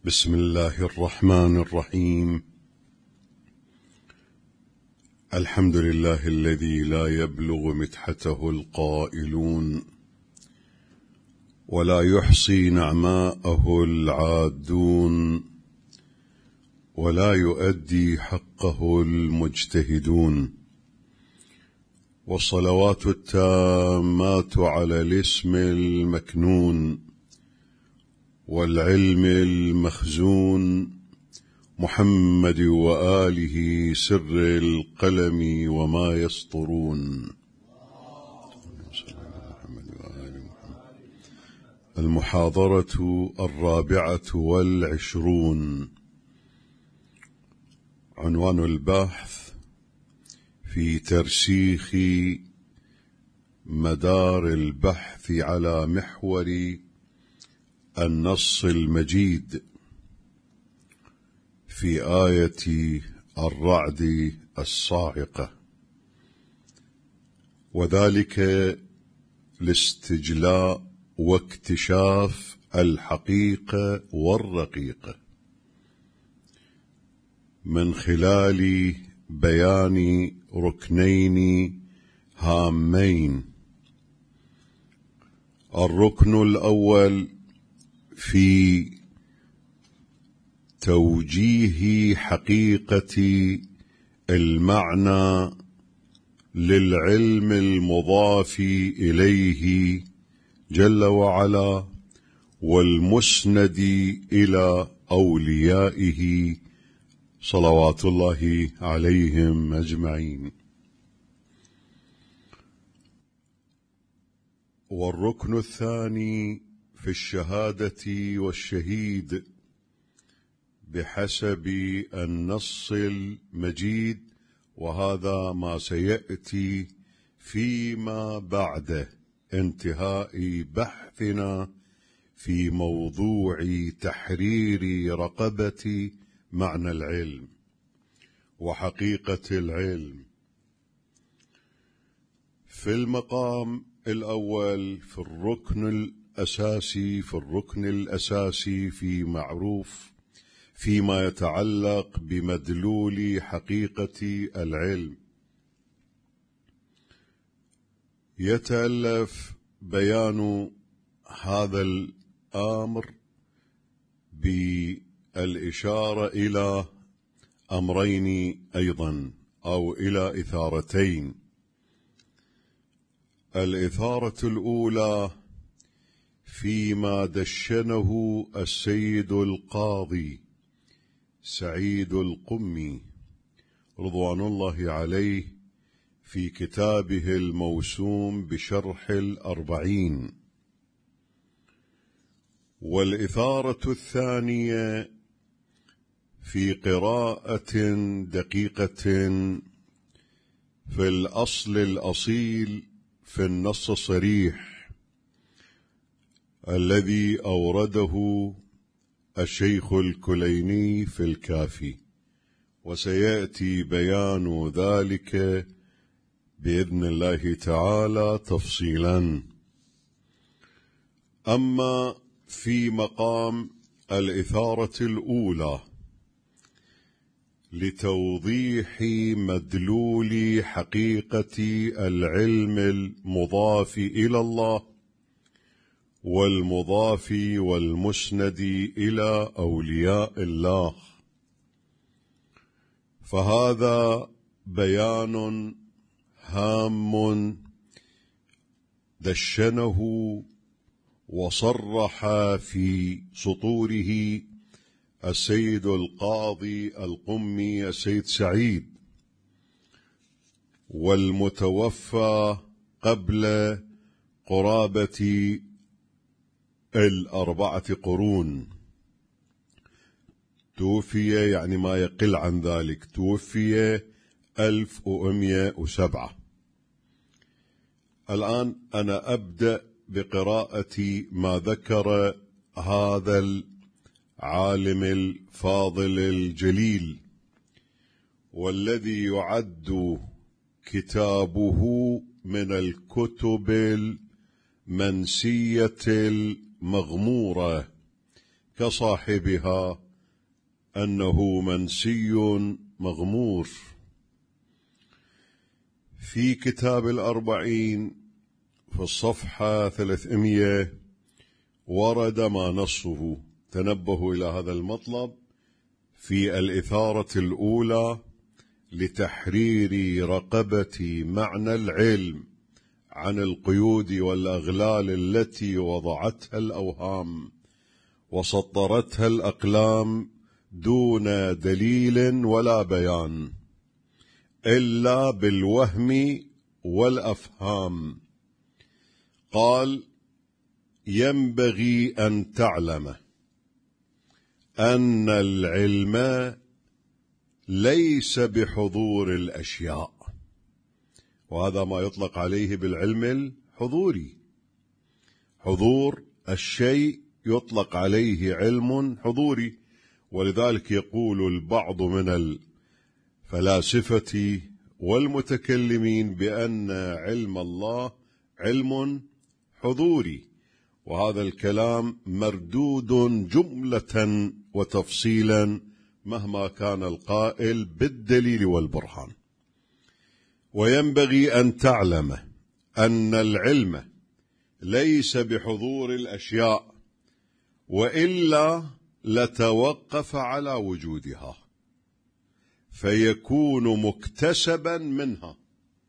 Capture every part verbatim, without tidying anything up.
بسم الله الرحمن الرحيم. الحمد لله الذي لا يبلغ مدحته القائلون ولا يحصي نعماءه العادون ولا يؤدي حقه المجتهدون، والصلوات التامات على الاسم المكنون والعلم المخزون محمد وآله سر القلم وما يسطرون. المحاضرة الرابعة والعشرون، عنوان البحث: في ترسيخ مدار البحث على محور النص المجيد في آية الرعد الصاعقة، وذلك لاستجلاء واكتشاف الحقيقة والرقيقة من خلال بيان ركنين هامين. الركن الأول في توجيه حقيقة المعنى للعلم المضاف إليه جل وعلا والمسند إلى أوليائه صلوات الله عليهم أجمعين. والركن الثاني في الشهادة والشهيد بحسب النص المجيد، وهذا ما سيأتي فيما بعد انتهاء بحثنا في موضوع تحرير رقبة معنى العلم وحقيقة العلم. في المقام الأول في الركن الأساسي في الركن الأساسي في معروف فيما يتعلق بمدلول حقيقة العلم، يتألف بيان هذا الأمر بالإشارة إلى أمرين أيضا، أو إلى إثارتين. الإثارة الأولى فيما دشنه السيد القاضي سعيد القمي رضوان الله عليه في كتابه الموسوم بشرح الأربعين. والإثارة الثانية في قراءة دقيقة في الأصل الأصيل في النص الصريح الذي أورده الشيخ الكليني في الكافي، وسيأتي بيان ذلك بإذن الله تعالى تفصيلا. أما في مقام الإثارة الأولى لتوضيح مدلول حقيقة العلم المضاف إلى الله والمضاف والمسند إلى أولياء الله، فهذا بيان هام دشنه وصرح في سطوره السيد القاضي القمي السيد سعيد، والمتوفى قبل قرابة الأربعة قرون، توفي يعني ما يقل عن ذلك، توفي ألف ومئة وسبعة. الآن أنا أبدأ بقراءة ما ذكر هذا العالم الفاضل الجليل، والذي يعد كتابه من الكتب المنسية المغمورة كصاحبها أنه منسي مغمور. في كتاب الأربعين في الصفحة ثلاثمئة ورد ما نصه، تنبهوا إلى هذا المطلب في الإثارة الأولى لتحرير رقبة معنى العلم عن القيود والأغلال التي وضعتها الأوهام وسطرتها الأقلام دون دليل ولا بيان إلا بالوهم والأفهام. قال: ينبغي أن تعلم أن العلم ليس بحضور الأشياء، وهذا ما يطلق عليه بالعلم الحضوري. حضور الشيء يطلق عليه علم حضوري، ولذلك يقول البعض من الفلاسفة والمتكلمين بأن علم الله علم حضوري، وهذا الكلام مردود جملة وتفصيلا مهما كان القائل بالدليل والبرهان. وينبغي أن تعلم أن العلم ليس بحضور الأشياء، وإلا لتوقف على وجودها فيكون مكتسبا منها.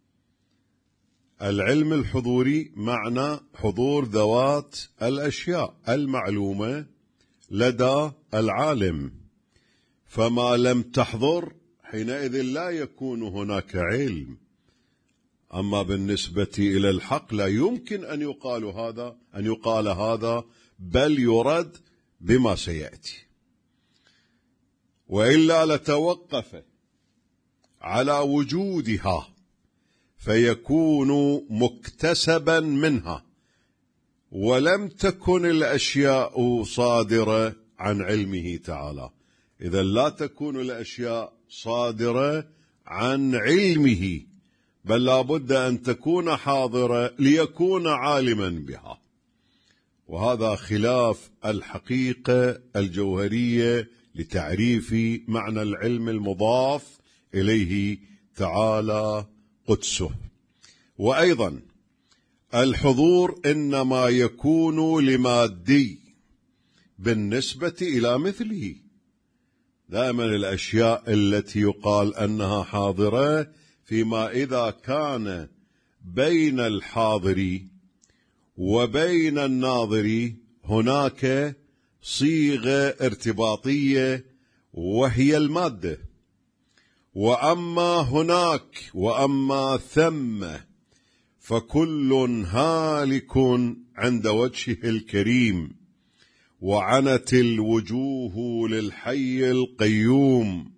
العلم الحضوري معنى حضور ذوات الأشياء المعلومة لدى العالم، فما لم تحضر حينئذ لا يكون هناك علم. أما بالنسبة إلى الحق لا يمكن أن يقال هذا أن يقال هذا بل يرد بما سيأتي، وإلا لتوقف على وجودها فيكون مكتسبا منها، ولم تكن الأشياء صادرة عن علمه تعالى. إذا لا تكون الأشياء صادرة عن علمه، بل لا بد أن تكون حاضرة ليكون عالما بها، وهذا خلاف الحقيقة الجوهرية لتعريف معنى العلم المضاف إليه تعالى قدسه. وأيضا الحضور إنما يكون لمادي بالنسبة إلى مثله. دائما الأشياء التي يقال أنها حاضرة فيما إذا كان بين الحاضر وبين الناظر هناك صيغة ارتباطية وهي المادة. وأما هناك وأما ثم فكل هالك عند وجهه الكريم، وعنت الوجوه للحي القيوم.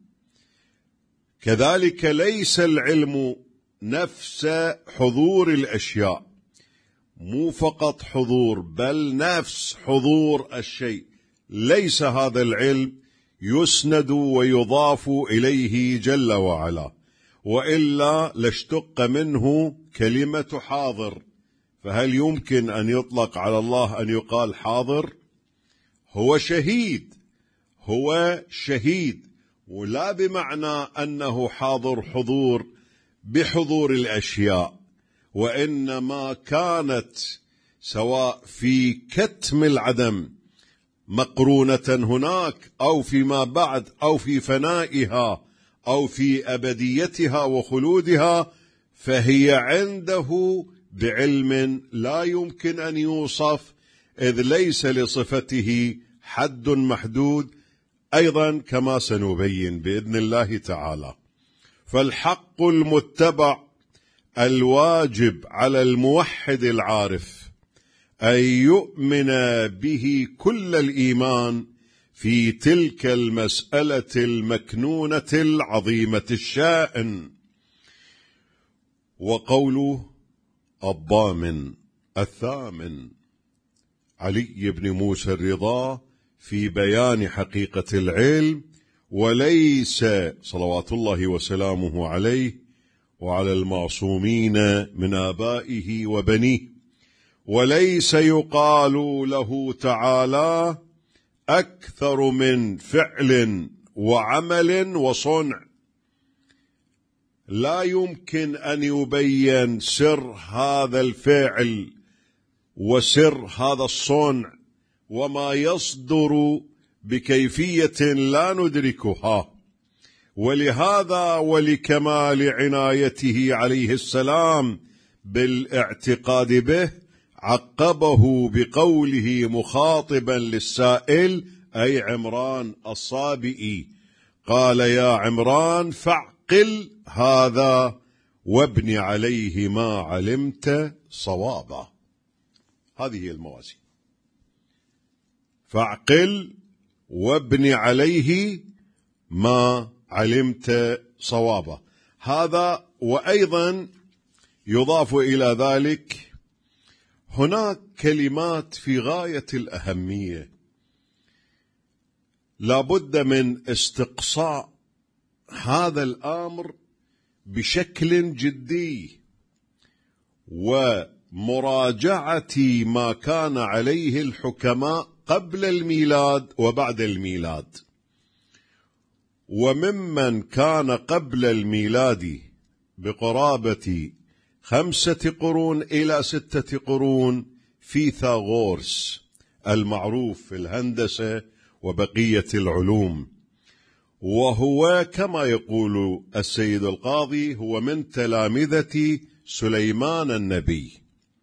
كذلك ليس العلم نفس حضور الأشياء، مو فقط حضور بل نفس حضور الشيء. ليس هذا العلم يسند ويضاف إليه جل وعلا، وإلا لاشتق منه كلمة حاضر. فهل يمكن أن يطلق على الله أن يقال حاضر؟ هو شهيد، هو شهيد، ولا بمعنى أنه حاضر حضور بحضور الأشياء، وإنما كانت سواء في كتم العدم مقرونة هناك أو فيما بعد أو في فنائها أو في أبديتها وخلودها، فهي عنده بعلم لا يمكن أن يوصف، إذ ليس لصفته حد محدود، أيضا كما سنبين بإذن الله تعالى. فالحق المتبع الواجب على الموحد العارف أن يؤمن به كل الإيمان في تلك المسألة المكنونة العظيمة الشأن. وقوله الضامن الثامن علي بن موسى الرضا في بيان حقيقة العلم، وليس صلوات الله وسلامه عليه وعلى المعصومين من آبائه وبنيه، وليس يقال له تعالى أكثر من فعل وعمل وصنع. لا يمكن أن يبين سر هذا الفعل وسر هذا الصنع وما يصدر بكيفية لا ندركها. ولهذا ولكمال عنايته عليه السلام بالاعتقاد به عقبه بقوله مخاطبا للسائل أي عمران الصابئي، قال يا عمران فاعقل هذا وابن عليه ما علمت صوابا. هذه الموازين، فاعقل وابن عليه ما علمت صوابا. هذا وأيضا يضاف إلى ذلك هناك كلمات في غاية الأهمية لابد من استقصاء هذا الأمر بشكل جدي ومراجعة ما كان عليه الحكماء قبل الميلاد وبعد الميلاد. وممن كان قبل الميلاد بقرابة خمسة قرون إلى ستة قرون فيثاغورس المعروف في الهندسة وبقية العلوم، وهو كما يقول السيد القاضي هو من تلامذة سليمان النبي.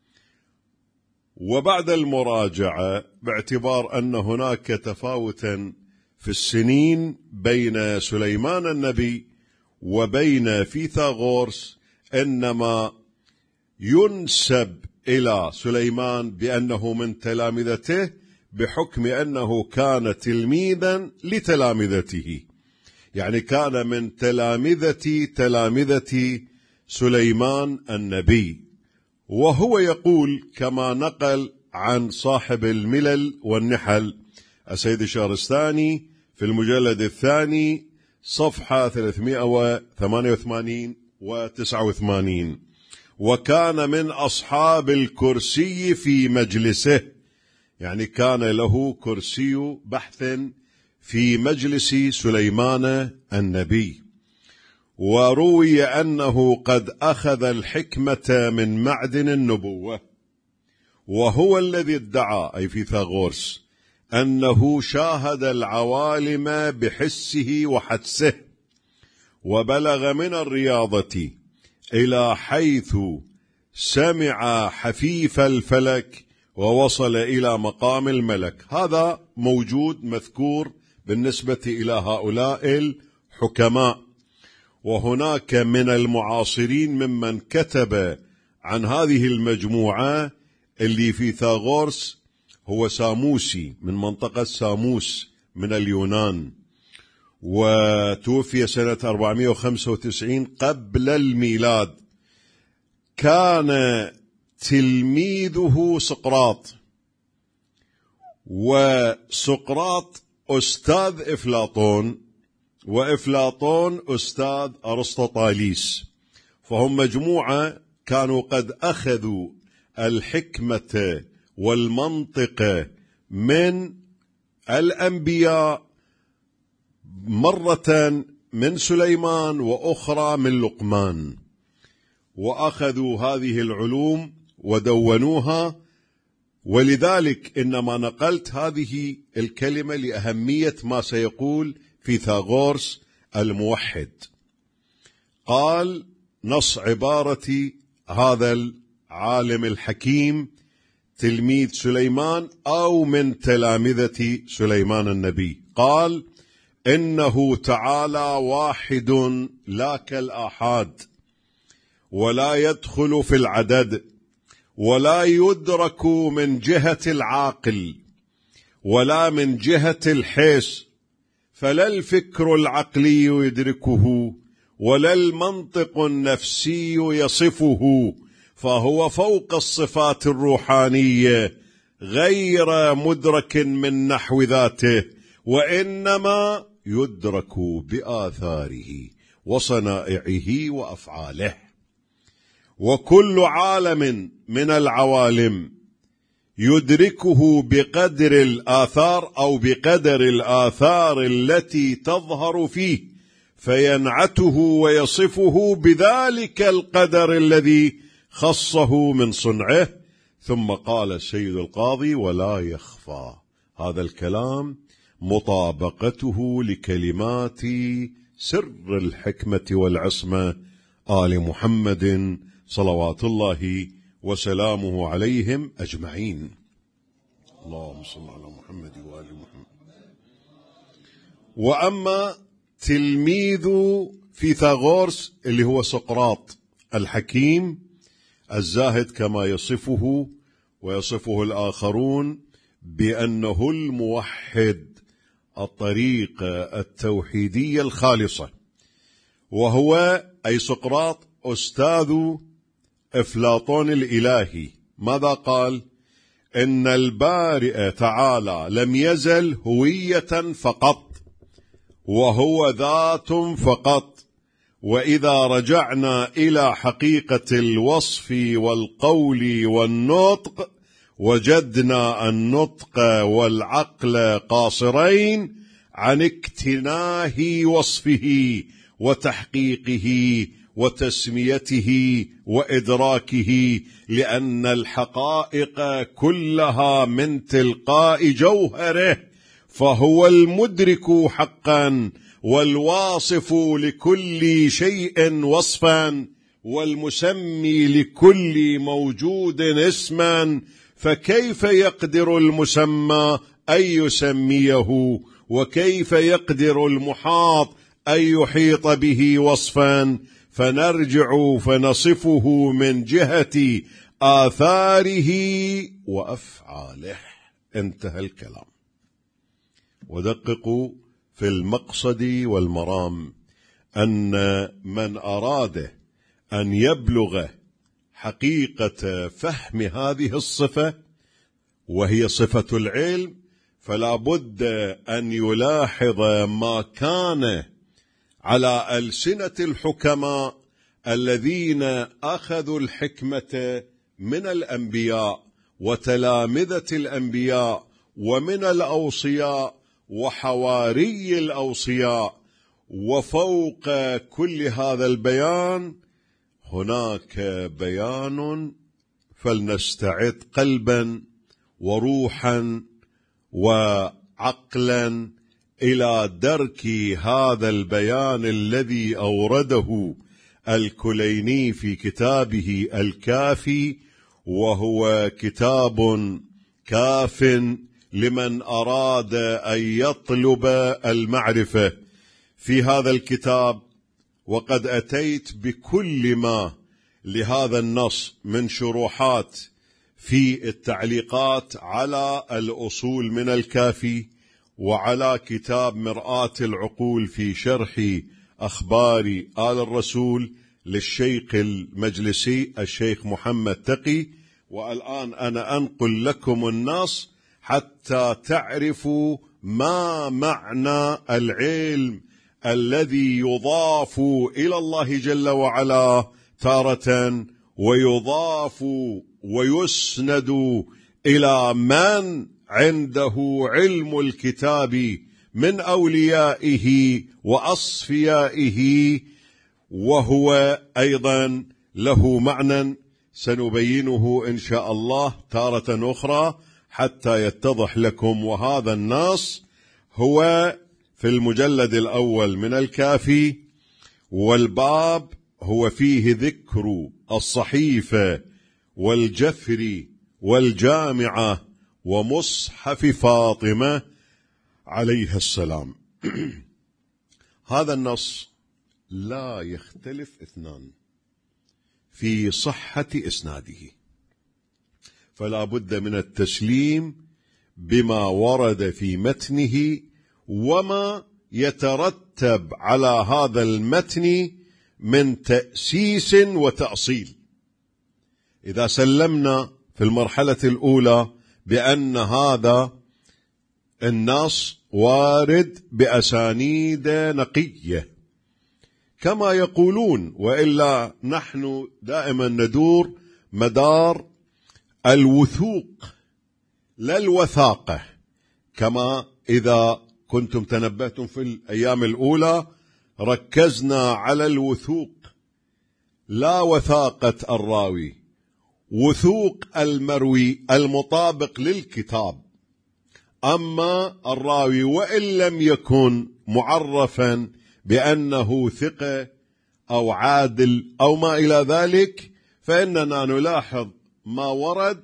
وبعد المراجعة باعتبار أن هناك تفاوتا في السنين بين سليمان النبي وبين فيثاغورس، إنما ينسب إلى سليمان بأنه من تلامذته بحكم أنه كان تلميذا لتلامذته، يعني كان من تلامذة تلامذة سليمان النبي. وهو يقول كما نقل عن صاحب الملل والنحل السيد الشهرستاني في المجلد الثاني صفحة ثلاثمائة وثمانية وثمانين وتسعة وثمانين، وكان من أصحاب الكرسي في مجلسه، يعني كان له كرسي بحث في مجلس سليمان النبي. وروي أنه قد أخذ الحكمة من معدن النبوة، وهو الذي ادعى أي فيثاغورس أنه شاهد العوالم بحسه وحدسه، وبلغ من الرياضة إلى حيث سمع حفيف الفلك ووصل إلى مقام الملك. هذا موجود مذكور بالنسبة إلى هؤلاء الحكماء. وهناك من المعاصرين ممن كتب عن هذه المجموعة اللي فيثاغورس هو ساموسي من منطقة ساموس من اليونان، وتوفي سنة أربعمائة وخمسة وتسعين قبل الميلاد. كان تلميذه سقراط، وسقراط أستاذ إفلاطون، وإفلاطون أستاذ أرسطاطاليس، فهم مجموعة كانوا قد أخذوا الحكمة والمنطق من الأنبياء، مرة من سليمان وأخرى من لقمان، وأخذوا هذه العلوم ودونوها. ولذلك إنما نقلت هذه الكلمة لأهمية ما سيقول فيثاغورس الموحد. قال نص عبارة هذا العالم الحكيم تلميذ سليمان أو من تلامذة سليمان النبي، قال إنه تعالى واحد لا كالآحاد، ولا يدخل في العدد، ولا يدرك من جهة العاقل ولا من جهة الحس، فلا الفكر العقلي يدركه ولا المنطق النفسي يصفه، فهو فوق الصفات الروحانية غير مدرك من نحو ذاته، وإنما يدرك بآثاره وصنائعه وأفعاله. وكل عالم من العوالم يدركه بقدر الآثار أو بقدر الآثار التي تظهر فيه، فينعته ويصفه بذلك القدر الذي خصه من صنعه. ثم قال السيد القاضي: ولا يخفى هذا الكلام مطابقته لكلمات سر الحكمة والعصمة آل محمد صلوات الله وسلامه عليهم أجمعين. اللهم صل على محمد وآل محمد. وأما تلميذ فيثاغورس اللي هو سقراط الحكيم الزاهد كما يصفه ويصفه الآخرون بأنه الموحد الطريقة التوحيدية الخالصة، وهو أي سقراط أستاذ أفلاطون الإلهي. ماذا قال؟ إن البارئ تعالى لم يزل هوية فقط، وهو ذات فقط، وإذا رجعنا إلى حقيقة الوصف والقول والنطق وجدنا النطق والعقل قاصرين عن اكتناه وصفه وتحقيقه وتسميته وإدراكه، لأن الحقائق كلها من تلقاء جوهره، فهو المدرك حقا والواصف لكل شيء وصفا والمسمي لكل موجود اسما، فكيف يقدر المسمى أن يسميه؟ وكيف يقدر المحاط أن يحيط به وصفا؟ فنرجع فنصفه من جهة آثاره وأفعاله. انتهى الكلام. ودققوا في المقصد والمرام، أن من أراد أن يبلغ حقيقة فهم هذه الصفة وهي صفة العلم، فلا بد أن يلاحظ ما كان على ألسنة الحكماء الذين أخذوا الحكمة من الأنبياء وتلامذة الأنبياء ومن الأوصياء وحواري الأوصياء. وفوق كل هذا البيان هناك بيان، فلنستعد قلبا وروحا وعقلا إلى درك هذا البيان الذي أورده الكليني في كتابه الكافي، وهو كتاب كاف لمن أراد أن يطلب المعرفة. في هذا الكتاب وقد أتيت بكل ما لهذا النص من شروحات في التعليقات على الأصول من الكافي، وعلى كتاب مرآة العقول في شرح أخبار آل الرسول للشيخ المجلسي الشيخ محمد تقي. والآن أنا أنقل لكم النص حتى تعرفوا ما معنى العلم الذي يضاف إلى الله جل وعلا تارة، ويضاف ويسند إلى من عنده علم الكتاب من أوليائه وأصفيائه، وهو أيضا له معنى سنبينه إن شاء الله تارة أخرى حتى يتضح لكم. وهذا النص هو في المجلد الأول من الكافي، والباب هو فيه ذكر الصحيفة والجفر والجامعة ومصحف فاطمة عليها السلام. هذا النص لا يختلف اثنان في صحة إسناده، فلا بد من التسليم بما ورد في متنه وما يترتب على هذا المتن من تأسيس وتأصيل. إذا سلمنا في المرحلة الأولى بأن هذا النص وارد بأسانيد نقية كما يقولون، وإلا نحن دائما ندور مدار الوثوق لا الوثاقة، كما إذا كنتم تنبهتم في الأيام الأولى ركزنا على الوثوق، لا وثاقة الراوي، وثوق المروي المطابق للكتاب. أما الراوي وإن لم يكن معرفا بأنه ثقة أو عادل أو ما إلى ذلك، فإننا نلاحظ ما ورد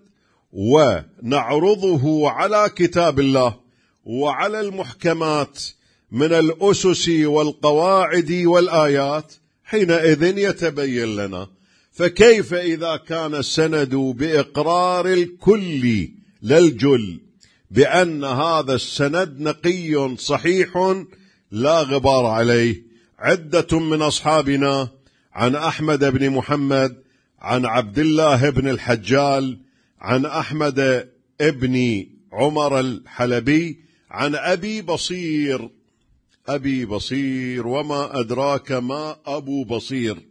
ونعرضه على كتاب الله وعلى المحكمات من الأسس والقواعد والآيات، حينئذ يتبين لنا. فكيف إذا كان السند بإقرار الكل للجل بأن هذا السند نقي صحيح لا غبار عليه؟ عدة من أصحابنا عن أحمد بن محمد، عن عبد الله بن الحجال، عن أحمد بن عمر الحلبي، عن أبي بصير. أبي بصير، وما أدراك ما أبو بصير.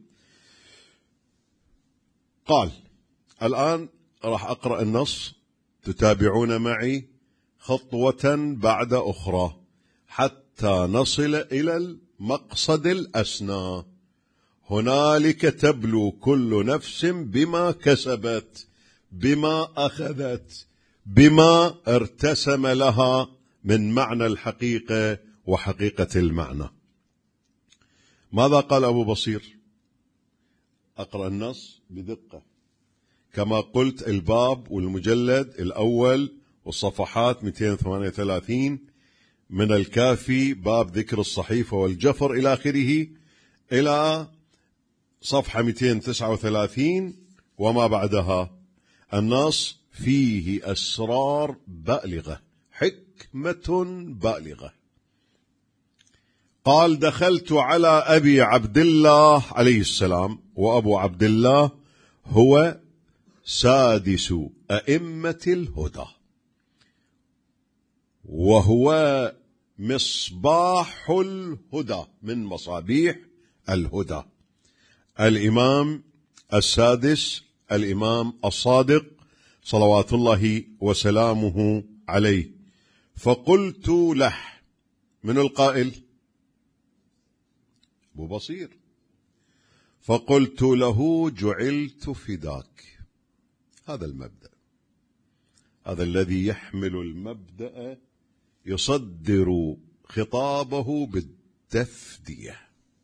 قال: الآن راح أقرأ النص، تتابعون معي خطوة بعد أخرى حتى نصل إلى المقصد الأسنى. هنالك تبلو كل نفس بما كسبت، بما أخذت، بما ارتسم لها من معنى الحقيقة وحقيقة المعنى. ماذا قال أبو بصير؟ أقرأ النص بدقة كما قلت، الباب والمجلد الأول والصفحات مئتين وثمانية وثلاثين من الكافي، باب ذكر الصحيفة والجفر إلى آخره، إلى صفحة مئتين وتسعة وثلاثين وما بعدها. النص فيه أسرار بالغة، حكمة بالغة. قال: دخلت على أبي عبد الله عليه السلام، وأبو عبد الله هو سادس أئمة الهدى، وهو مصباح الهدى من مصابيح الهدى، الإمام السادس، الإمام الصادق صلوات الله وسلامه عليه. فقلت له، من القائل؟ أبو بصير. فقلت له: جعلت فداك. هذا المبدأ، هذا الذي يحمل المبدأ يصدر خطابه بالتفدية،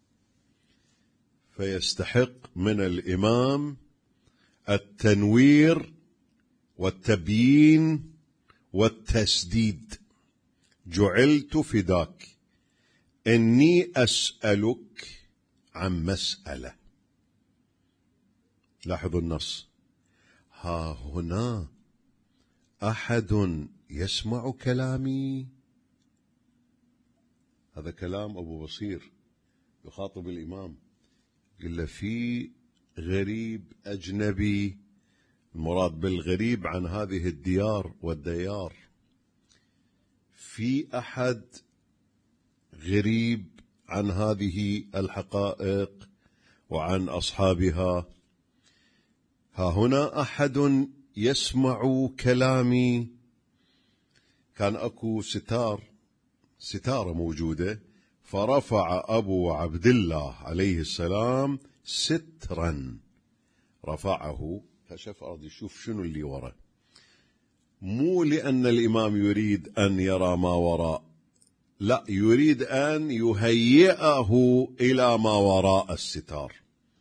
فيستحق من الإمام التنوير والتبيين والتسديد. جعلت فداك، إني أسألك عن مسألة. لاحظوا النص: ها هنا أحد يسمع كلامي. هذا كلام أبو بصير يخاطب الإمام، قل له في غريب أجنبي، المراد بالغريب عن هذه الديار والديار، في أحد غريب عن هذه الحقائق وعن أصحابها. ها هنا أحد يسمع كلامي. كان أكو ستار، ستارة موجودة، فرفع أبو عبد الله عليه السلام سترا، رفعه، كشف أرض يشوف شنو اللي وراء، مو لأن الإمام يريد أن يرى ما وراء، لا، يريد أن يهيئه إلى ما وراء الستار.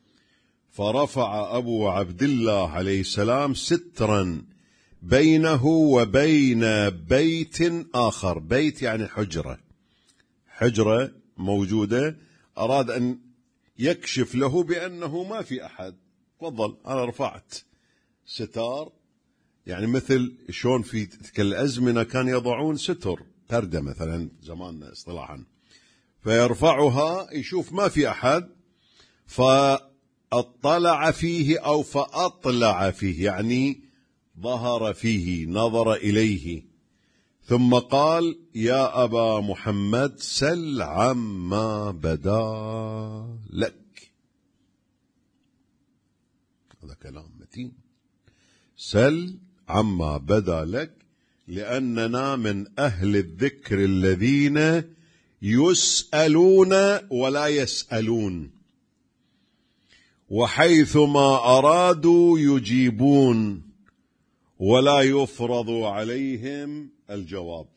فرفع أبو عبد الله عليه السلام سترا بينه وبين بيت آخر، بيت يعني حجرة، حجرة موجودة، أراد أن يكشف له بأنه ما في أحد. تفضل، أنا رفعت ستار، يعني مثل شون في تلك الأزمنة كان يضعون ستر پردة مثلا زماننا اصطلاحا، فيرفعها يشوف ما في أحد، فاطلع فيه أو فأطلع فيه، يعني ظهر فيه، نظر إليه، ثم قال: يا أبا محمد سل عما بدا لك. هذا كلام متين. سل عما بدا لك، لأننا من أهل الذكر الذين يسألون ولا يسألون، وحيثما أرادوا يجيبون ولا يفرض عليهم الجواب.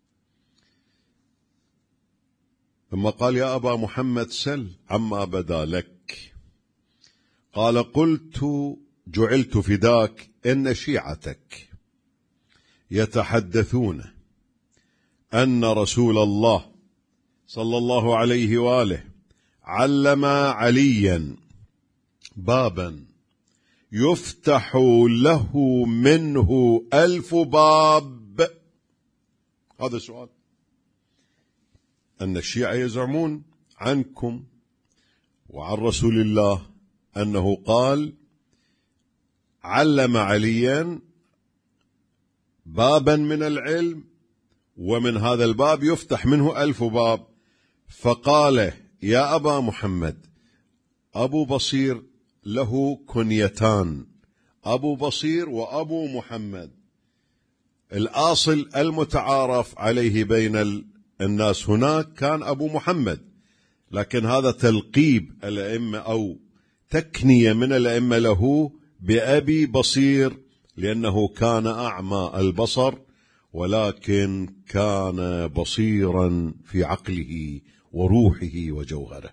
ثم قال: يا أبا محمد سل عما بدا لك. قال: قلت: جعلت فداك إن شيعتك يتحدثون أن رسول الله صلى الله عليه وآله علم عليا بابا يفتح له منه ألف باب. هذا سؤال. أن الشيعة يزعمون عنكم وعن رسول الله أنه قال: علم عليا بابا من العلم، ومن هذا الباب يفتح منه ألف باب. فقال: يا أبا محمد، أبو بصير له كنيتان، أبو بصير وأبو محمد. الأصل المتعارف عليه بين الناس هناك كان أبو محمد، لكن هذا تلقيب الأئمة أو تكنية من الأئمة له بأبي بصير، لأنه كان أعمى البصر ولكن كان بصيرا في عقله وروحه وجوهره.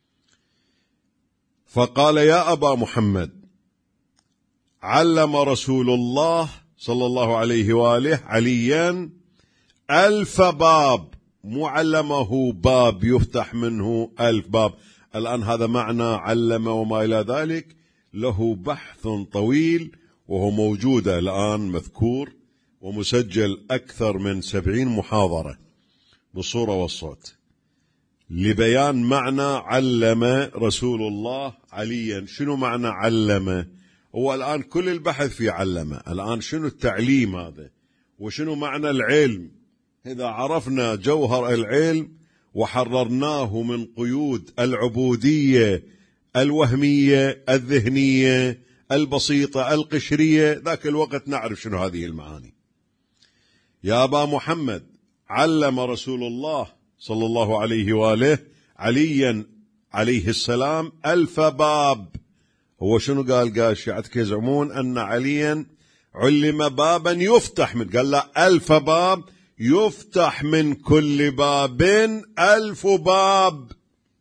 فقال: يا أبا محمد، علم رسول الله صلى الله عليه وآله عليا ألف باب، معلمه باب يفتح منه ألف باب. الآن هذا معنى علم وما إلى ذلك له بحث طويل، وهو موجود الآن مذكور ومسجل أكثر من سبعين محاضرة بالصورة والصوت لبيان معنى علم رسول الله عليا. شنو معنى علم؟ هو الآن كل البحث في علم. الآن شنو التعليم هذا وشنو معنى العلم؟ إذا عرفنا جوهر العلم وحررناه من قيود العبودية الوهمية الذهنية البسيطة القشرية، ذاك الوقت نعرف شنو هذه المعاني. يا أبا محمد، علم رسول الله صلى الله عليه وآله عليا عليه السلام ألف باب. هو شنو قال؟ قال شيعتك يزعمون أن عليا علم بابا يفتح من، قال لا، ألف باب يفتح من كل باب ألف باب.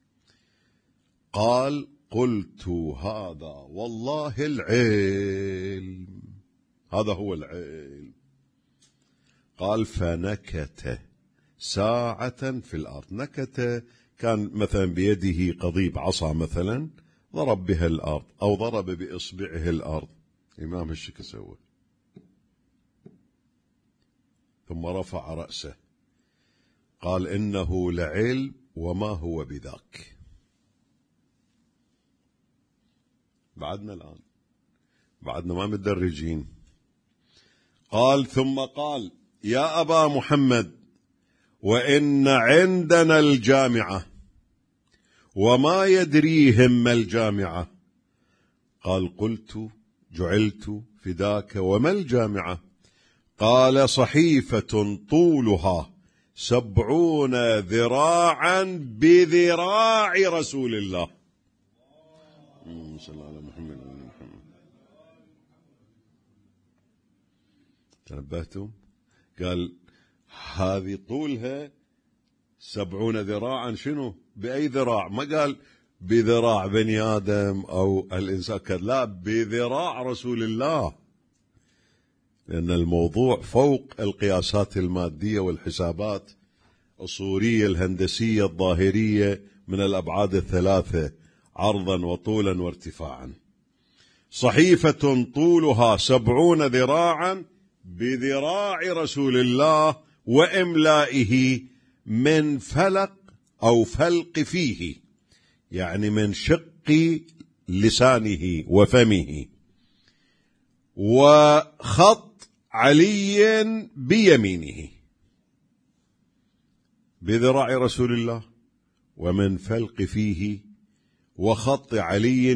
قال: قلت: هذا والله العلم، هذا هو العلم. قال: فنكت ساعة في الأرض. نكت كان مثلا بيده قضيب عصا مثلا، ضرب بها الأرض أو ضرب بإصبعه الأرض. إمام الشك سوى، ثم رفع رأسه قال: إنه لعلم وما هو بذاك. بعدنا الآن بعدنا ما متدرجين. قال: ثم قال: يا أبا محمد، وإن عندنا الجامعة وما يدريهم ما الجامعة. قال: قلت: جعلت فداك وما الجامعة؟ قال: صحيفة طولها سبعون ذراعا بذراع رسول الله. صلى الله على محمد وعلى محمد. تنبهتم؟ قال هذه طولها سبعون ذراعا. شنو؟ بأي ذراع؟ ما قال بذراع بني آدم أو الإنسان، لا، بذراع رسول الله، لأن الموضوع فوق القياسات المادية والحسابات الصورية الهندسية الظاهرية من الأبعاد الثلاثة، عرضا وطولا وارتفاعا. صحيفة طولها سبعون ذراعا بذراع رسول الله وإملائه من فلق أو فلق فيه، يعني من شق لسانه وفمه، وخط علي بيمينه. بذراع رسول الله ومن فلق فيه وخط علي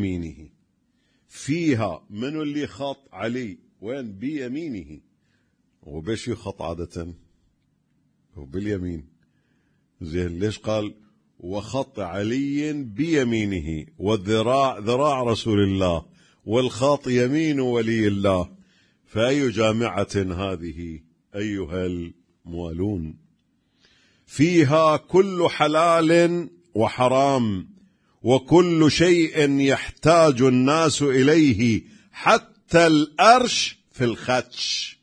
بيمينه. فيها من اللي خط علي وين؟ بيمينه. وبيش يخط عادة وباليمين. زين ليش قال وخط علي بيمينه والذراع ذراع رسول الله والخط يمين ولي الله؟ فأي جامعة هذه أيها الموالون؟ فيها كل حلال وحرام وكل شيء يحتاج الناس إليه حتى الأرش في الخدش.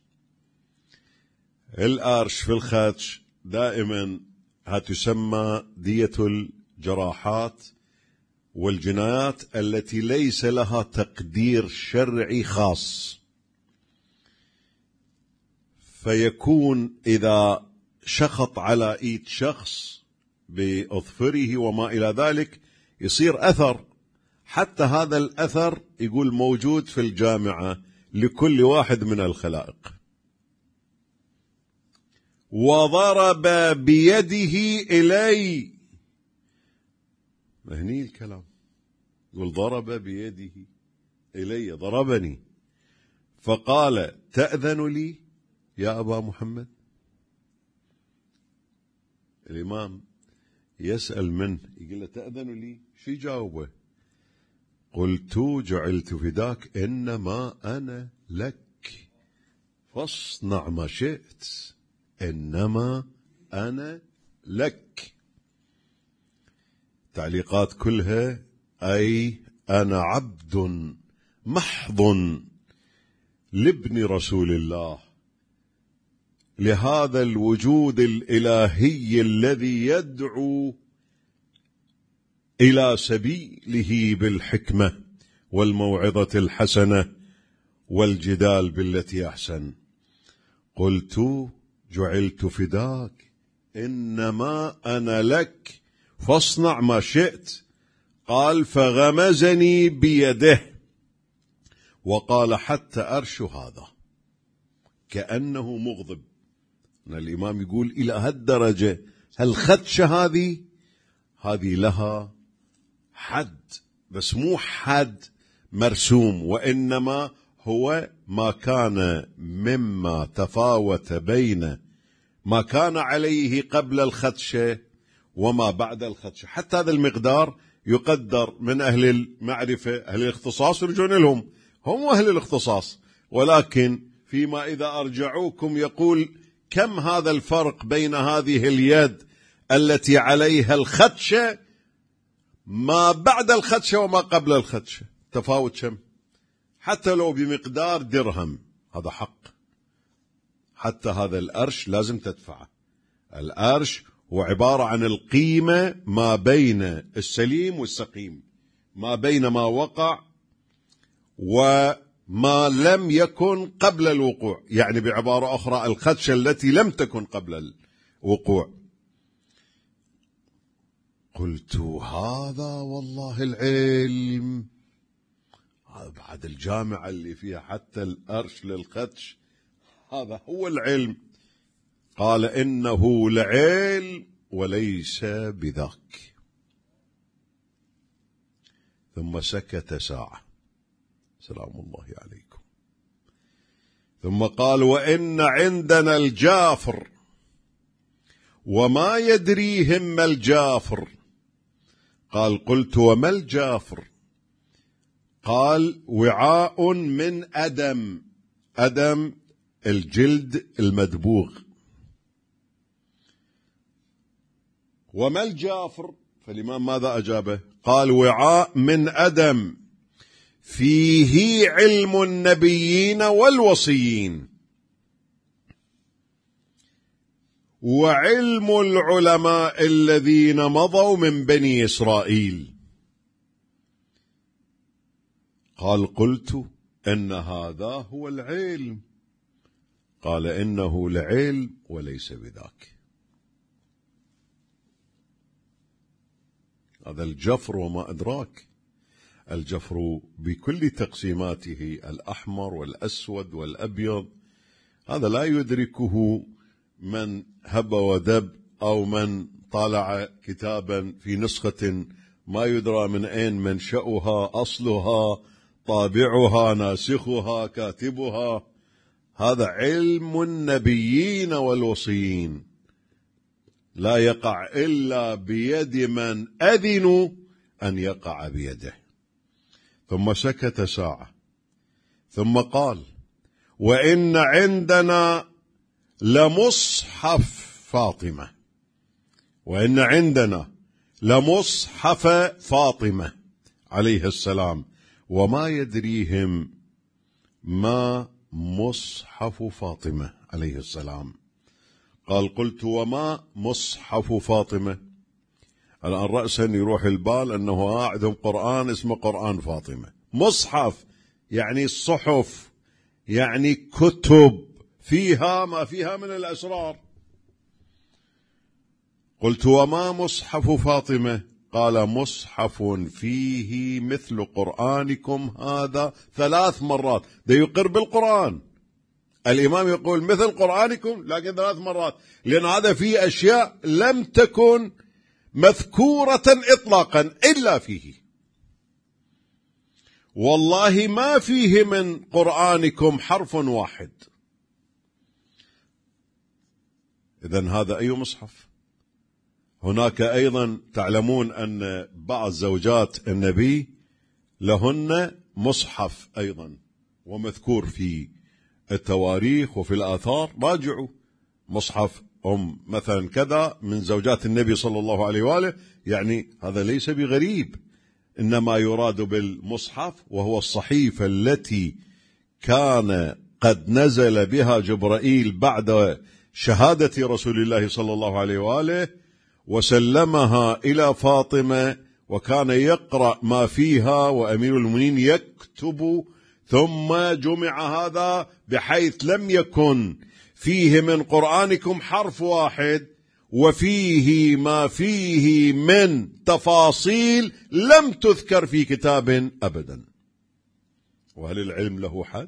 الأرش في الخدش دائما هتسمى دية الجراحات والجنايات التي ليس لها تقدير شرعي خاص. فيكون إذا شخط على إيد شخص بأظفره وما إلى ذلك يصير أثر، حتى هذا الأثر يقول موجود في الجامعة لكل واحد من الخلائق. وضرب بيده إلي، هني الكلام يقول ضرب بيده إلي، ضربني، فقال تأذن لي يا أبا محمد؟ الإمام يسأل منه يقول له تأذن لي، شو يجاوبه؟ قلت جعلت فداك إنما أنا لك فاصنع ما شئت، إنما أنا لك. تعليقات كلها أي أنا عبد محض لابن رسول الله، لهذا الوجود الإلهي الذي يدعو إلى سبيله بالحكمة والموعظة الحسنة والجدال بالتي أحسن. قلت جعلت فداك إنما أنا لك فاصنع ما شئت. قال فغمزني بيده وقال حتى أرش هذا، كأنه مغضب. الإمام يقول إلى هالدرجة هالخدشة هذه هذه لها حد، بس مو حد مرسوم، وإنما هو ما كان مما تفاوت بين ما كان عليه قبل الخدشة وما بعد الخدشة. حتى هذا المقدار يقدر من أهل المعرفة، أهل الاختصاص يرجون لهم، هم أهل الاختصاص، ولكن فيما إذا أرجعوكم يقول كم هذا الفرق بين هذه اليد التي عليها الخدشة ما بعد الخدشة وما قبل الخدشة، تفاوت كم؟ حتى لو بمقدار درهم، هذا حق. حتى هذا الأرش لازم تدفعه. الأرش هو عبارة عن القيمة ما بين السليم والسقيم، ما بين ما وقع وما لم يكن قبل الوقوع، يعني بعبارة أخرى الخدشة التي لم تكن قبل الوقوع. قلت هذا والله العلم، بعد الجامعة اللي فيها حتى الأرش للخدش، هذا هو العلم. قال إنه لعلم وليس بذاك. ثم سكت ساعة، سلام الله عليكم، ثم قال وإن عندنا الجافر وما يدريهم ما الجافر. قال قلت وما الجافر؟ قال وعاء من أدم، أدم الجلد المدبوغ. وما الجافر؟ فالإمام ماذا أجابه؟ قال وعاء من أدم فيه علم النبيين والوصيين وعلم العلماء الذين مضوا من بني إسرائيل. قال قلت إن هذا هو العلم. قال إنه لعلم وليس بذاك. هذا الجفر وما أدراك. الجفر بكل تقسيماته، الأحمر والأسود والأبيض، هذا لا يدركه من هب ودب أو من طالع كتابا في نسخة ما يدرى من أين منشأها، أصلها، طابعها، ناسخها، كاتبها. هذا علم النبيين والوصيين، لا يقع إلا بيد من أذنوا أن يقع بيده. ثم سكت ساعة ثم قال: وإن عندنا لمصحف فاطمة، وإن عندنا لمصحف فاطمة عليه السلام، وما يدريهم ما مصحف فاطمة عليه السلام. قال: قلت: وما مصحف فاطمة؟ الآن رأسا يروح البال أنه عندهم قرآن اسمه قرآن فاطمة. مصحف يعني الصحف، يعني كتب فيها ما فيها من الأسرار. قلت: وما مصحف فاطمة؟ قال: مصحف فيه مثل قرآنكم هذا ثلاث مرات. ده يقر بالقرآن، الإمام يقول مثل قرآنكم لكن ثلاث مرات، لأن هذا فيه أشياء لم تكن مذكورة إطلاقا إلا فيه. والله ما فيه من قرآنكم حرف واحد. إذن هذا أي مصحف؟ هناك أيضا تعلمون أن بعض زوجات النبي لهن مصحف أيضا، ومذكور في التواريخ وفي الآثار. راجعوا مصحف أم مثلا كذا من زوجات النبي صلى الله عليه وآله، يعني هذا ليس بغريب. إنما يراد بالمصحف وهو الصحيفة التي كان قد نزل بها جبرائيل بعد شهادة رسول الله صلى الله عليه وآله، وسلمها إلى فاطمة، وكان يقرأ ما فيها وأمير المؤمنين يكتب. ثم جمع هذا بحيث لم يكن فيه من قرآنكم حرف واحد، وفيه ما فيه من تفاصيل لم تذكر في كتاب أبدا. وهل العلم له حد؟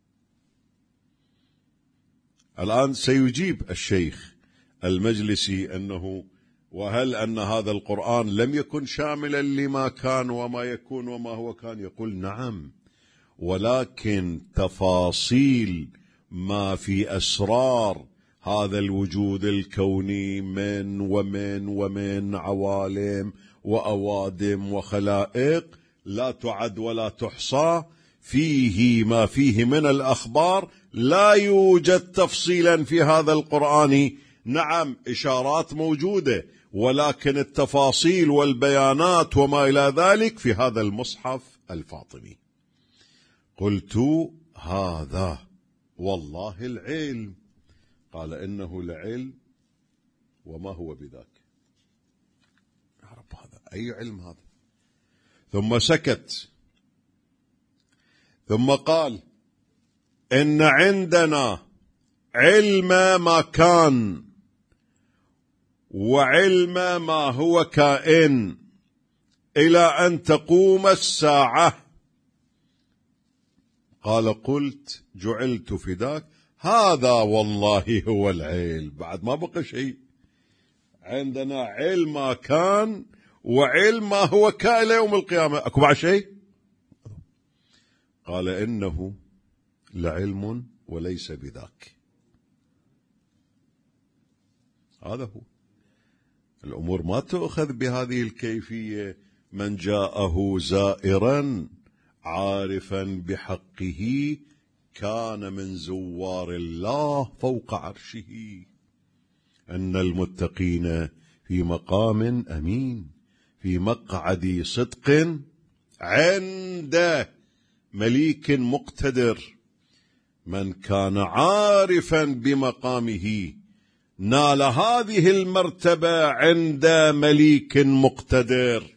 الآن سيجيب الشيخ المجلسي أنه وهل أن هذا القرآن لم يكن شاملا لما كان وما يكون وما هو كان؟ يقول نعم، ولكن تفاصيل ما في أسرار هذا الوجود الكوني من ومن ومن عوالم وأوادم وخلائق لا تعد ولا تحصى. فيه ما فيه من الأخبار لا يوجد تفصيلا في هذا القرآن. نعم إشارات موجودة، ولكن التفاصيل والبيانات وما إلى ذلك في هذا المصحف الفاطمي. قلت: هذا والله العلم. قال: إنه لعلم وما هو بذاك. يا رب، هذا أي علم هذا؟ ثم سكت ثم قال: إن عندنا علم ما كان وعلم ما هو كائن إلى أن تقوم الساعة. قال: قلت: جعلت فداك. هذا والله هو العلم، بعد ما بقى شيء. عندنا علم ما كان وعلم ما هو كائن إلى يوم القيامة، أكو بعد شيء؟ قال: إنه لعلم وليس بذاك. هذا هو. الأمور ما تؤخذ بهذه الكيفية. من جاءه زائرا عارفا بحقه كان من زوار الله فوق عرشه. أن المتقين في مقام أمين في مقعد صدق عند مليك مقتدر. من كان عارفا بمقامه نال هذه المرتبة عند مليك مقتدر.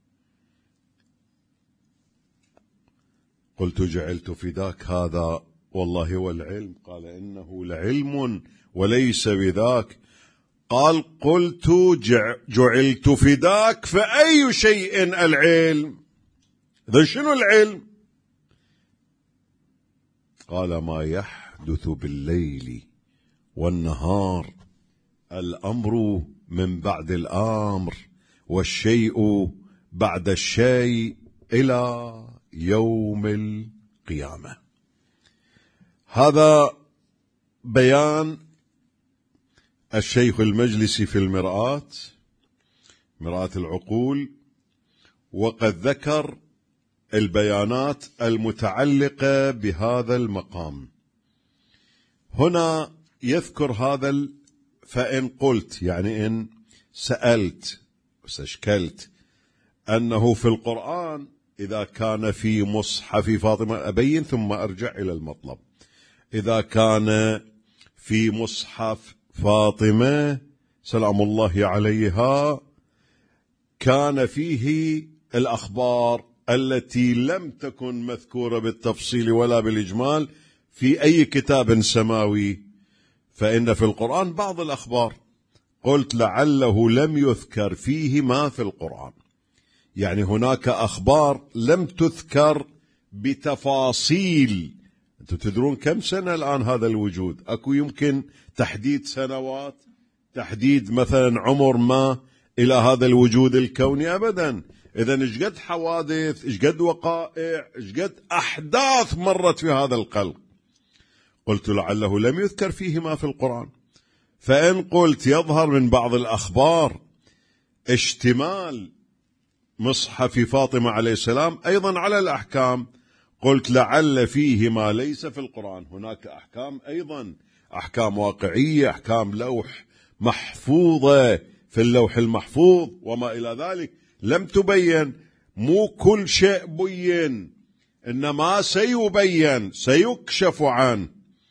قلت: جعلت فداك. هذا والله هو العلم. قال: إنه لعلم وليس بذاك. قال: قلت: جعلت فداك، فأي شيء العلم؟ ذا شنو العلم؟ قال: ما يحدث بالليل والنهار، الأمر من بعد الأمر، والشيء بعد الشيء إلى يوم القيامة. هذا بيان الشيخ المجلسي في المرآة، مرآة العقول، وقد ذكر البيانات المتعلقة بهذا المقام. هنا يذكر هذا فإن قلت، يعني إن سألت واستشكلت أنه في القرآن إذا كان في مصحف فاطمة، أبين ثم أرجع إلى المطلب. إذا كان في مصحف فاطمة سلام الله عليها كان فيه الأخبار التي لم تكن مذكورة بالتفصيل ولا بالإجمال في أي كتاب سماوي، فإن في القرآن بعض الأخبار قلت لعله لم يذكر فيه ما في القرآن، يعني هناك أخبار لم تذكر بتفاصيل. أنتم تدرون كم سنة الآن هذا الوجود؟ أكو يمكن تحديد سنوات، تحديد مثلا عمر ما إلى هذا الوجود الكوني؟ أبدا. إذن إيش قد حوادث، إيش قد وقائع، إيش قد أحداث مرت في هذا الخلق. قلت لعله لم يذكر فيه ما في القرآن. فإن قلت يظهر من بعض الأخبار اشتمال مصحف فاطمة عليه السلام أيضا على الأحكام، قلت لعل فيه ما ليس في القرآن. هناك أحكام أيضا، أحكام واقعية، أحكام لوح محفوظة في اللوح المحفوظ وما إلى ذلك لم تبين. مو كل شيء بين، إنما سيبين، سيكشف عنه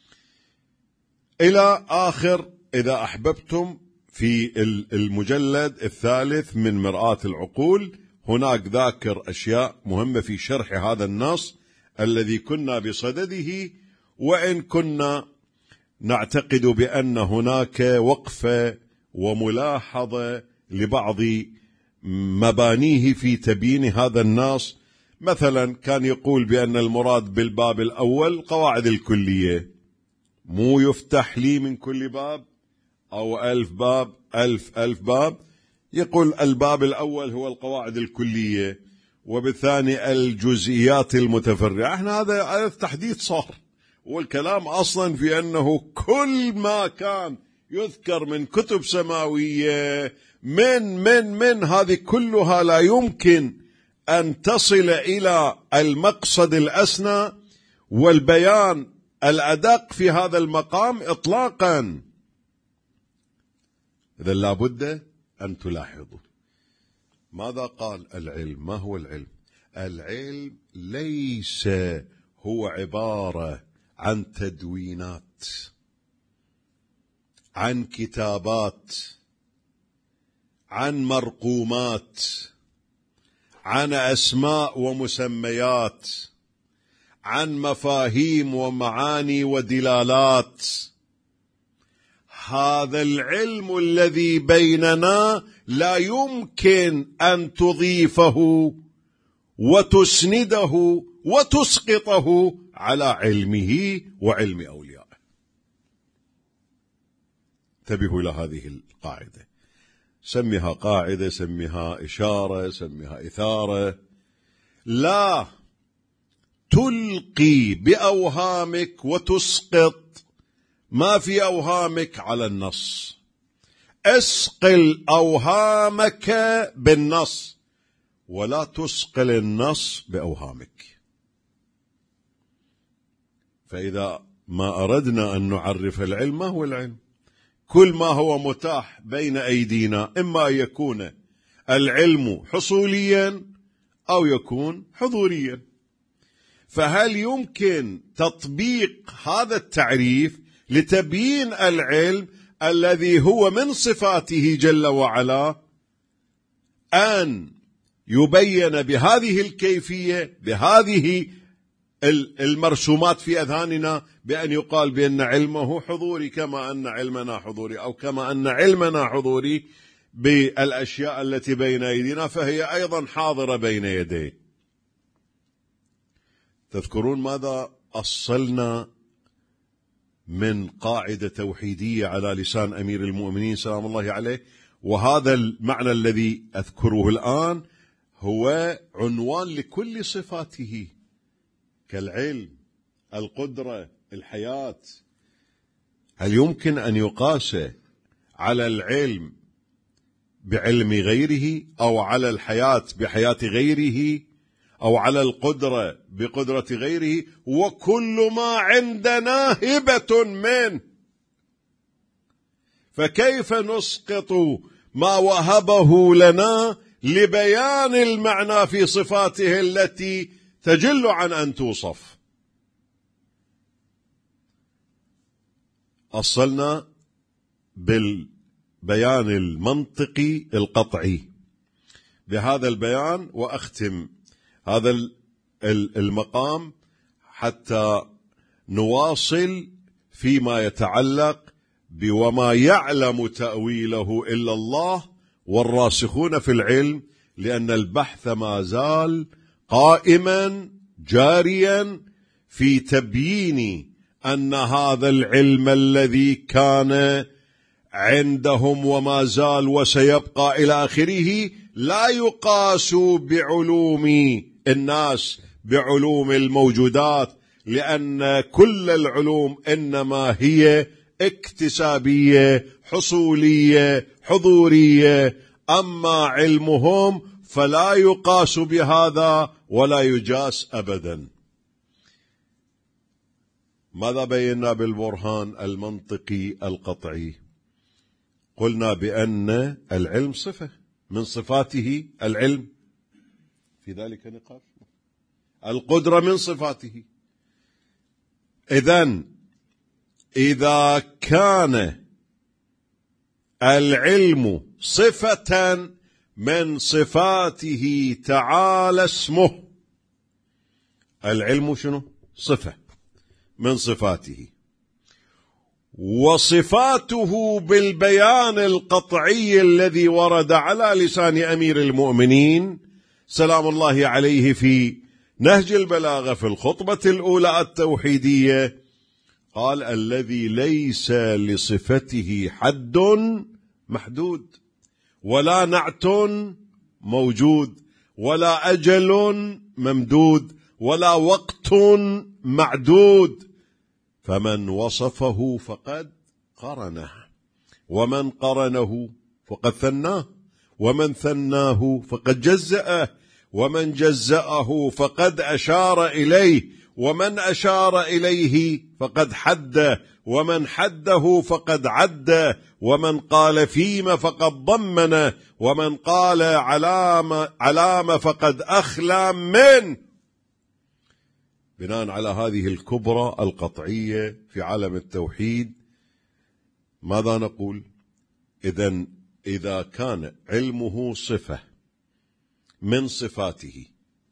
إلى آخر. إذا أحببتم في المجلد الثالث من مرآة العقول هناك ذاكر أشياء مهمة في شرح هذا النص الذي كنا بصدده، وإن كنا نعتقد بأن هناك وقفة وملاحظة لبعض مبانيه في تبيين هذا النص. مثلا كان يقول بأن المراد بالباب الأول قواعد الكلية، مو يفتح لي من كل باب أو ألف باب ألف ألف باب. يقول الباب الأول هو القواعد الكلية، وبالثاني الجزئيات المتفرعة. احنا هذا التحديث صار، والكلام أصلا في أنه كل ما كان يذكر من كتب سماوية من من من هذه كلها لا يمكن أن تصل إلى المقصد الأسنى والبيان الأدق في هذا المقام إطلاقا. إذن لابد أن تلاحظوا ماذا قال العلم. ما هو العلم؟ العلم ليس هو عبارة عن تدوينات، عن كتابات، عن مرقومات، عن أسماء ومسميات، عن مفاهيم ومعاني ودلالات. هذا العلم الذي بيننا لا يمكن أن تضيفه وتسنده وتسقطه على علمه وعلم أوليائه. انتبهوا إلى هذه القاعدة، سميها قاعدة، سميها إشارة، سميها إثارة. لا تلقي بأوهامك وتسقط ما في أوهامك على النص. اسقل أوهامك بالنص ولا تسقل النص بأوهامك. فإذا ما أردنا أن نعرف العلم، ما هو العلم؟ كل ما هو متاح بين أيدينا، إما أن يكون العلم حصوليا أو يكون حضوريا. فهل يمكن تطبيق هذا التعريف لتبيين العلم الذي هو من صفاته جل وعلا أن يبين بهذه الكيفية، بهذه المرسومات في أذهاننا، بأن يقال بأن علمه حضوري كما أن علمنا حضوري، أو كما أن علمنا حضوري بالأشياء التي بين أيدينا فهي أيضا حاضرة بين يديه. تذكرون ماذا أصلنا من قاعدة توحيدية على لسان أمير المؤمنين سلام الله عليه؟ وهذا المعنى الذي أذكره الآن هو عنوان لكل صفاته كالعلم، القدرة، الحياة، هل يمكن أن يقاس على العلم بعلم غيره، أو على الحياة بحياة غيره، أو على القدرة بقدرة غيره؟ وكل ما عندنا هبة منه، فكيف نسقط ما وهبه لنا لبيان المعنى في صفاته التي تجل عن أن توصف؟ أصلنا بالبيان المنطقي القطعي. بهذا البيان وأختم هذا المقام حتى نواصل فيما يتعلق بوما يعلم تأويله إلا الله والراسخون في العلم، لأن البحث ما زال قائما جاريا في تبيين أن هذا العلم الذي كان عندهم وما زال وسيبقى إلى آخره لا يقاس بعلوم الناس، بعلوم الموجودات، لأن كل العلوم إنما هي اكتسابية حصولية حضورية، أما علمهم فلا يقاس بهذا ولا يجاس أبدا. ماذا بينا بالبرهان المنطقي القطعي؟ قلنا بأن العلم صفة من صفاته، العلم في ذلك نقاش، القدرة من صفاته. إذن إذا كان العلم صفة من صفاته تعالى اسمه، العلم شنو؟ صفة من صفاته، وصفاته بالبيان القطعي الذي ورد على لسان أمير المؤمنين سلام الله عليه في نهج البلاغة في الخطبة الأولى التوحيدية، قال: الذي ليس لصفته حد محدود، ولا نعت موجود، ولا أجل ممدود، ولا وقت معدود، فمن وصفه فقد قرنه، ومن قرنه فقد ثناه، ومن ثناه فقد جزأه، ومن جزأه فقد أشار إليه، ومن أشار إليه فقد حده، ومن حده فقد عده، ومن قال فيما فقد ضمنه، ومن قال علام علام فقد أخلى منه. بناء على هذه الكبرى القطعية في عالم التوحيد ماذا نقول؟ إذن إذا كان علمه صفة من صفاته،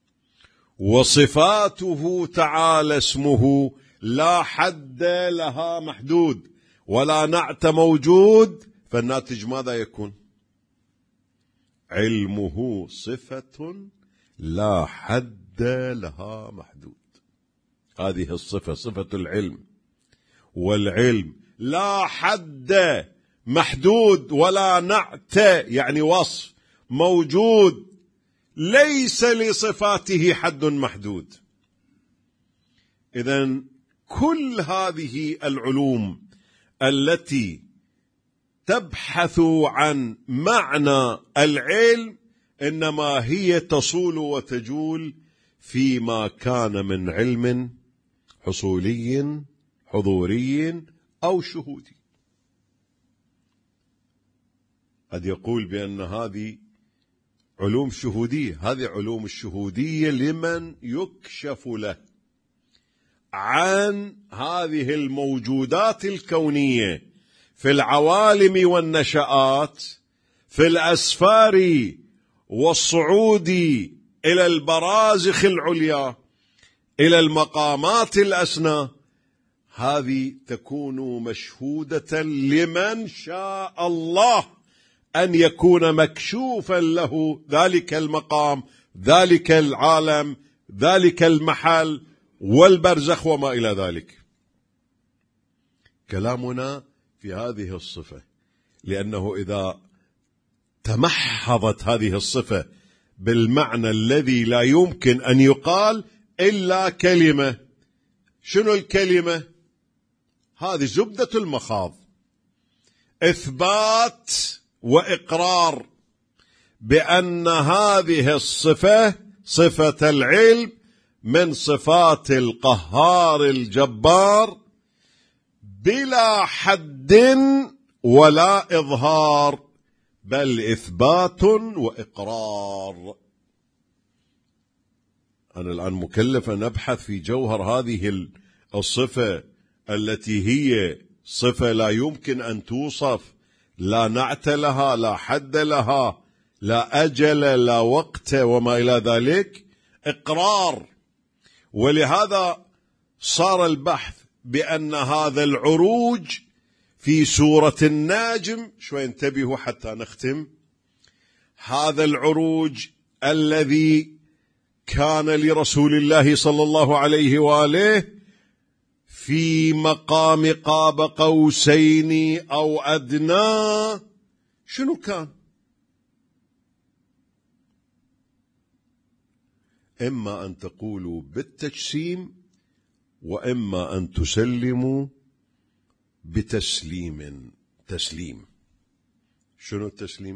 وصفاته تعالى اسمه لا حد لها محدود ولا نعت موجود، فالناتج ماذا يكون؟ علمه صفة لا حد لها محدود. هذه الصفة صفة العلم، والعلم لا حد محدود ولا نعت يعني وصف موجود، ليس لصفاته حد محدود. إذن كل هذه العلوم التي تبحث عن معنى العلم إنما هي تصول وتجول فيما كان من علم حصولي حضوري أو شهودي. قد يقول بأن هذه علوم شهودية، هذه علوم الشهودية لمن يكشف له عن هذه الموجودات الكونية في العوالم والنشآت، في الأسفار والصعود إلى البرازخ العليا، إلى المقامات الأسنى. هذه تكون مشهودة لمن شاء الله أن يكون مكشوفا له ذلك المقام، ذلك العالم، ذلك المحل والبرزخ وما إلى ذلك. كلامنا في هذه الصفة، لأنه إذا تمحضت هذه الصفة بالمعنى الذي لا يمكن أن يقال إلا كلمة. شنو الكلمة؟ هذه زبدة المخاض. إثبات وإقرار بأن هذه الصفة، صفة العلم، من صفات القهار الجبار بلا حد ولا إظهار، بل إثبات وإقرار. أنا الآن مكلف أن أبحث في جوهر هذه الصفة التي هي صفة لا يمكن أن توصف، لا نعت لها، لا حد لها، لا أجل، لا وقت، وما إلى ذلك. إقرار. ولهذا صار البحث بأن هذا العروج في سورة النجم، شوي انتبهوا حتى نختم، هذا العروج الذي كان لرسول الله صلى الله عليه وآله في مقام قاب قوسين أو أدنى، شنو كان؟ إما أن تقولوا بالتجسيم، وإما أن تسلموا بتسليم. تسليم. شنو التسليم؟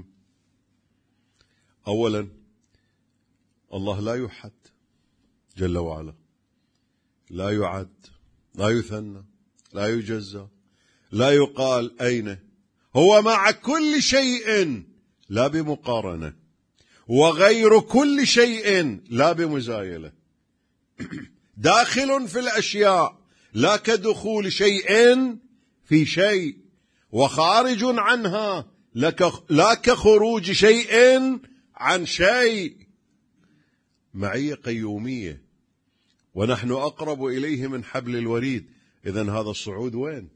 أولا، الله لا يحد جل وعلا، لا يعد، لا يثنى، لا يجزى، لا يقال أين، هو مع كل شيء لا بمقارنة، وغير كل شيء لا بمزايلة، داخل في الأشياء لا كدخول شيء في شيء، وخارج عنها لا كخروج شيء عن شيء. معية قيومية، ونحن أقرب إليه من حبل الوريد. إذن هذا الصعود وين؟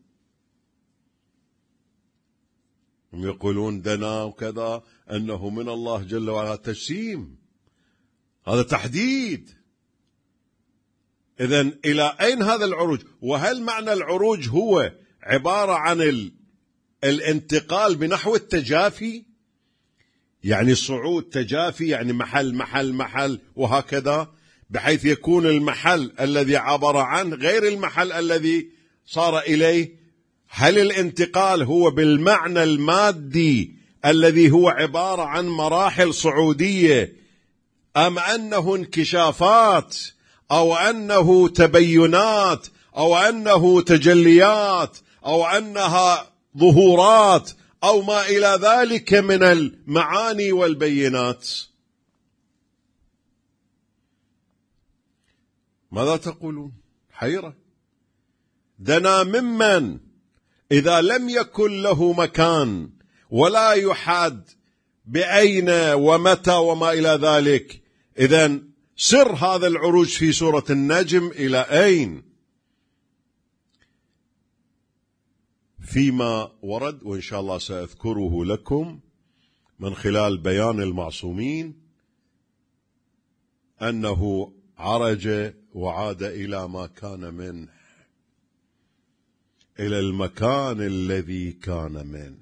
هم يقولون دنا وكذا أنه من الله جل وعلا، تجسيم، هذا تحديد. إذن إلى أين هذا العروج؟ وهل معنى العروج هو عبارة عن ال... الانتقال بنحو التجافي؟ يعني صعود تجافي، يعني محل محل محل وهكذا، بحيث يكون المحل الذي عبر عنه غير المحل الذي صار إليه. هل الانتقال هو بالمعنى المادي الذي هو عبارة عن مراحل صعودية، أم أنه انكشافات، أو أنه تبينات، أو أنه تجليات، أو أنها ظهورات، أو ما إلى ذلك من المعاني والبينات؟ ماذا تقولون؟ حيرة. دنا ممن إذا لم يكن له مكان ولا يحاد بأين ومتى وما إلى ذلك، إذن سر هذا العروج في سورة النجم إلى أين؟ فيما ورد، وإن شاء الله سأذكره لكم من خلال بيان المعصومين، أنه عرج وعاد إلى ما كان منه، إلى المكان الذي كان منه.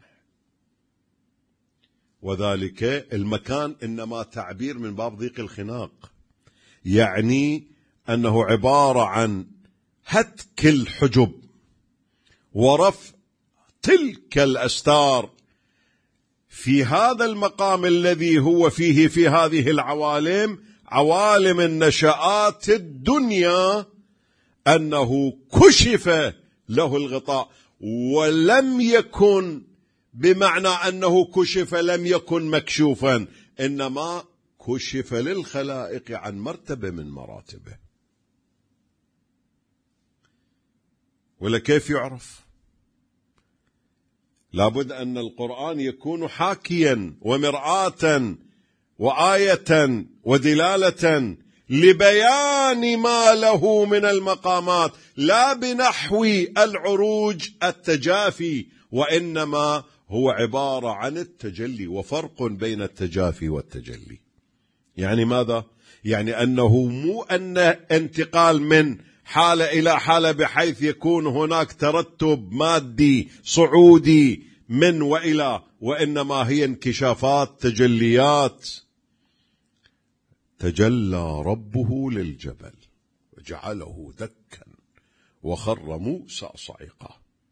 وذلك المكان إنما تعبير من باب ضيق الخناق، يعني أنه عبارة عن هتك الحجب ورفع تلك الأستار في هذا المقام الذي هو فيه في هذه العوالم، عوالم النشآت الدنيا، أنه كشف له الغطاء. ولم يكن بمعنى أنه كشف لم يكن مكشوفا، إنما كشف للخلائق عن مرتبة من مراتبه. ولا كيف يعرف؟ لابد أن القرآن يكون حاكيا ومرآة وآية ودلالة لبيان ما له من المقامات، لا بنحو العروج التجافي، وإنما هو عبارة عن التجلي، وفرق بين التجافي والتجلي. يعني ماذا؟ يعني أنه مو أن انتقال من حالة إلى حالة بحيث يكون هناك ترتب مادي صعودي من وإلى، وإنما هي انكشافات، تجليات. تجلى ربه للجبل وجعله دكا وخر موسى صعقا.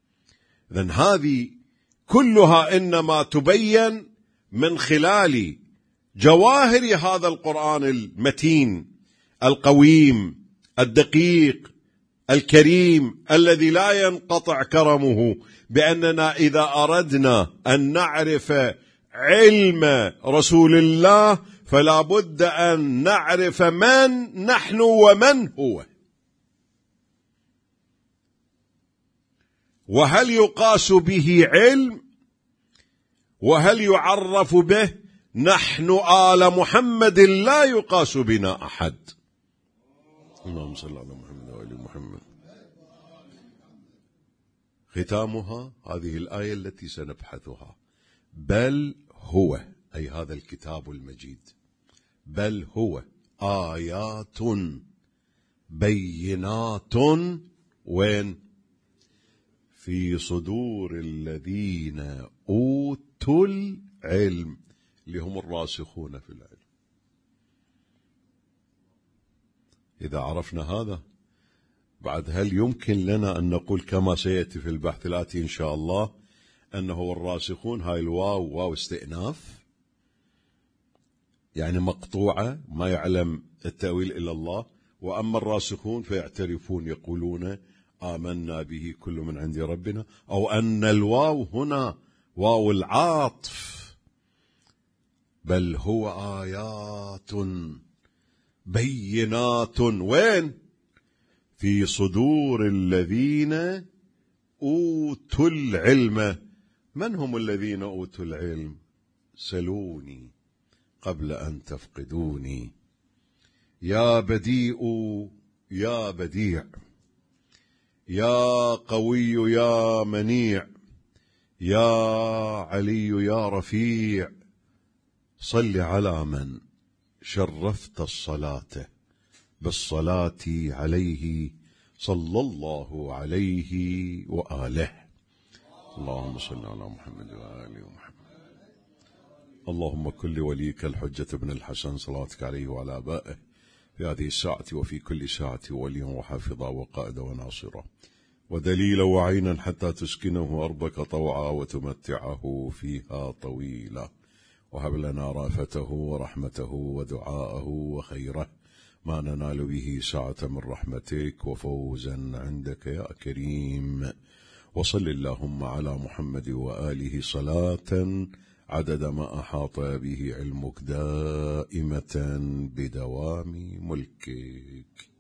إذن هذه كلها إنما تبين من خلال جواهر هذا القرآن المتين القويم الدقيق الكريم الذي لا ينقطع كرمه، بأننا إذا أردنا أن نعرف علم رسول الله فلا بد أن نعرف من نحن ومن هو، وهل يقاس به علم، وهل يعرف به. نحن آل محمد لا يقاس بنا أحد. اللهم صل على محمد وآل محمد. ختامها هذه الآية التي سنبحثها: بل هو، أي هذا الكتاب المجيد، بل هو آيات بينات وين؟ في صدور الذين أوتوا العلم، اللي هم الراسخون في العلم. إذا عرفنا هذا بعد، هل يمكن لنا أن نقول كما سيأتي في البحث الآتي إن شاء الله أنه الراسخون هاي الواو واو استئناف، يعني مقطوعة ما يعلم التأويل إلا الله، وأما الراسخون فيعترفون يقولون آمنا به كل من عند ربنا، أو أن الواو هنا واو العاطف. بل هو آيات بينات وين؟ في صدور الذين أوتوا العلم. من هم الذين أوتوا العلم؟ سلوني قبل أن تفقدوني. يا بديء يا بديع، يا قوي يا منيع، يا علي يا رفيع، صل على من شرفت الصلاة بالصلاة عليه صلى الله عليه وآله. اللهم صل على محمد وآله محمد. اللهم كن لوليك الحجة بن الحسن صلاتك عليه وعلى آبائه في هذه الساعة وفي كل ساعة وليا وحافظا وقائدا وناصرا ودليلا وعينا، حتى تسكنه أرضك طوعا وتمتعه فيها طويلا، وهب لنا رافته ورحمته ودعاءه وخيره ما ننال به سعة من رحمتك وفوزا عندك يا كريم. وصل اللهم على محمد وآله صلاة عدد ما أحاط به علمك، دائمة بدوام ملكك.